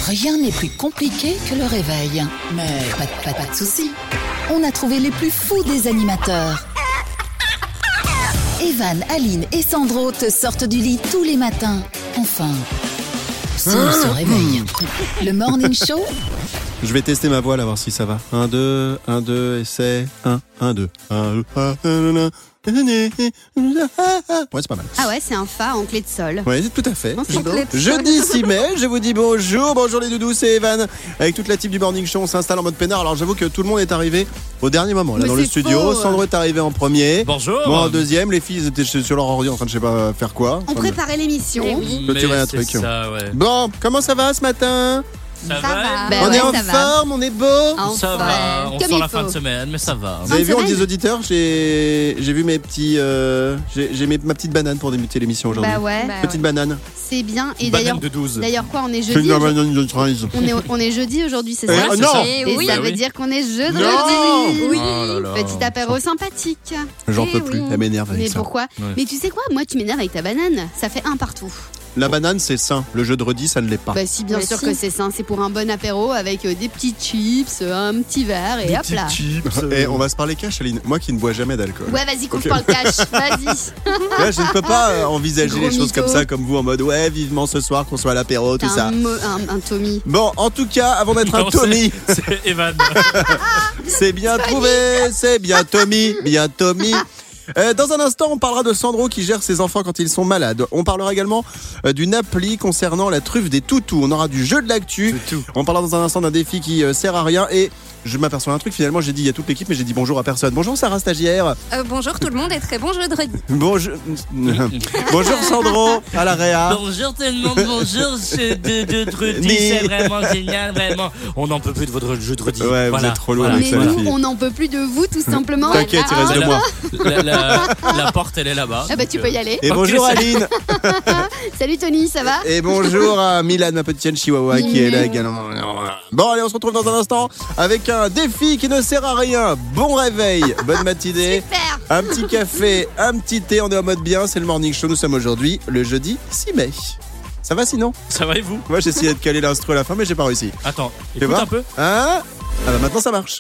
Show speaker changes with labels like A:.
A: Rien n'est plus compliqué que le réveil. Mais pas de soucis. On a trouvé les plus fous des animateurs. Evan, Aline et Sandro te sortent du lit tous les matins. Enfin, s'ils se réveillent. Le Morning Show.
B: Je vais tester ma voix là, voir si ça va. 1, 2, 1, 2, essai. 1, 1, 2. Ouais, c'est pas mal.
C: Ah ouais, c'est un fa en clé de sol.
B: Ouais, tout à fait.
C: Jeudi
B: 6 mai, je vous dis bonjour les doudous, c'est Evan. Avec toute la team du Morning Show, on s'installe en mode peinard. Alors j'avoue que tout le monde est arrivé au dernier moment là, dans le studio.
C: Faux.
B: Sandro est arrivé en premier.
D: Bonjour.
B: Moi en deuxième, les filles étaient sur leur ordi en train de je sais pas faire quoi.
C: On préparait l'émission.
B: Clôturer un truc.
D: Ça, ouais.
B: Bon, comment ça va ce matin?
D: Ça va.
C: Ben
B: On
C: ouais,
B: est en
C: ça va.
B: forme, on est beau.
D: Ça va. On
C: Comme
D: sort
C: il
D: la fin
C: faut.
D: de semaine, mais ça va.
B: Vous avez vu, on
C: semaine.
B: dit aux auditeurs, j'ai vu mes petits. J'ai ma petite banane pour débuter l'émission aujourd'hui.
C: Bah ouais,
B: Petite banane.
C: c'est bien. Et
D: Banane
C: d'ailleurs,
D: de 12.
C: d'ailleurs quoi, on est
B: C'est
C: jeudi.
B: une banane de 13.
C: On est jeudi aujourd'hui, c'est
B: Eh,
C: ça?
B: oh non.
C: Et
D: Oui,
C: ça
D: oui.
C: veut dire qu'on est jeudi.
B: Non.
C: Oui.
D: Oh là là.
C: Petit apéro sympathique.
B: J'en
C: Eh
B: peux plus,
C: oui.
B: elle m'énerve avec
C: Mais
B: ça.
C: pourquoi?
D: Ouais.
C: Mais tu sais quoi? Moi, tu m'énerves avec ta banane. Ça fait un partout.
B: La banane, c'est sain. Le jeudi, ça ne l'est pas.
C: Bah si, bien
E: Mais
C: sûr
E: si.
C: que c'est ça. C'est pour un bon apéro avec des petits chips, un petit verre et hop là.
B: Et on va se parler cash, Aline. Moi qui ne bois jamais d'alcool.
C: Ouais, vas-y, couvre
B: Ok.
C: pas le cash. Vas-y.
B: Ouais, je ne peux pas envisager
C: Gros
B: les choses
C: mytho.
B: comme ça, comme vous, en mode ouais, vivement ce soir qu'on soit à l'apéro, tout
C: T'as
B: ça.
C: un Tommy.
B: Bon, en tout cas, avant d'être un
D: Non,
B: Tommy,
D: C'est Evan.
B: c'est bien trouvé, c'est bien Tommy, bien Tommy. Dans un instant, on parlera de Sandro qui gère ses enfants quand ils sont malades. On parlera également d'une appli concernant la truffe des toutous. On aura du jeu de l'actu. On parlera dans un instant d'un défi qui sert à rien. Et je m'aperçois un truc, finalement, j'ai dit il y a toute l'équipe, mais j'ai dit bonjour à personne. Bonjour Sarah, stagiaire.
E: Bonjour tout le monde et très bon jeudi.
B: Bonjour, bonjour Sandro, à la réa.
D: Bonjour tout le monde, bonjour. C'est vraiment génial, vraiment. On n'en peut plus de votre jeudi.
B: Ouais, vous êtes trop loin avec
C: Mais
B: ça, les
C: nous,
B: filles.
C: on n'en peut plus de vous, tout simplement.
B: T'inquiète, il reste de moi.
D: La porte, elle est là-bas.
C: Ah bah tu peux y aller.
B: Et
D: Ok,
B: bonjour
D: ça-
B: Aline.
C: Salut Tony, ça va?
B: Et bonjour à Milan, ma petite chienne chihuahua qui est là également. Bon, allez, on se retrouve dans un instant avec un défi qui ne sert à rien. Bon réveil, bonne matinée.
C: Super.
B: Un petit café, un petit thé, on est en mode bien, c'est le Morning Show. Nous sommes aujourd'hui le jeudi 6 mai. Ça va sinon?
D: Ça va et vous?
B: Moi j'ai essayé de caler l'instru à la fin mais j'ai pas réussi.
D: Attends,
B: Tu
D: écoute
B: vois
D: un peu.
B: Hein? Ah bah maintenant ça marche.